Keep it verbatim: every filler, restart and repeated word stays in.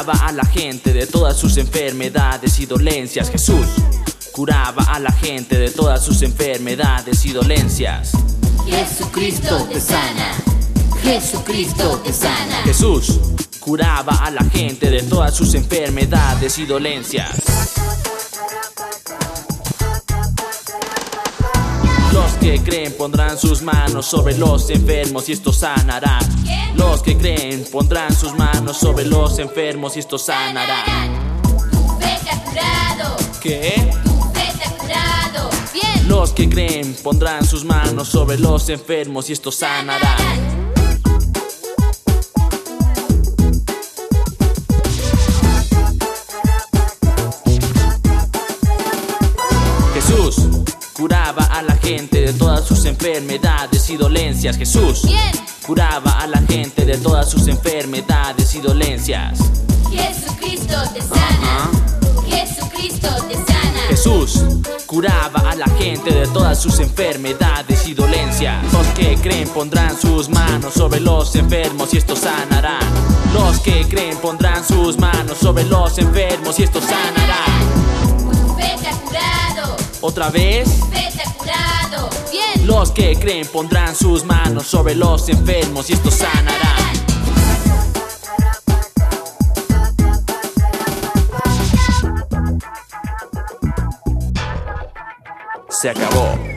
curaba a la gente de todas sus enfermedades y dolencias. Jesús curaba a la gente de todas sus enfermedades y dolencias. Jesucristo te sana, Jesucristo te sana. Jesús curaba a la gente de todas sus enfermedades y dolencias. Los que creen pondrán sus manos sobre los enfermos y estos sanarán. Los que creen pondrán sus manos sobre los enfermos y estos sanarán. Tu fe te ha curado. ¿Qué? Tu fe te ha curado. Bien. Los que creen pondrán sus manos sobre los enfermos y estos sanarán. Jesús curaba a la gente de todas sus enfermedades y dolencias. Jesús Bien. curaba a la gente de todas sus enfermedades y dolencias. Jesucristo te sana, Jesucristo te sana. Jesús curaba a la gente de todas sus enfermedades y dolencias. Los que creen pondrán sus manos sobre los enfermos y estos sanarán. Los que creen pondrán sus manos sobre los enfermos y estos sanarán. Tu fe te ha curado. Otra vez. Tu fe te ha curado. Bien. Los que creen pondrán sus manos sobre los enfermos y estos sanarán. Se acabó.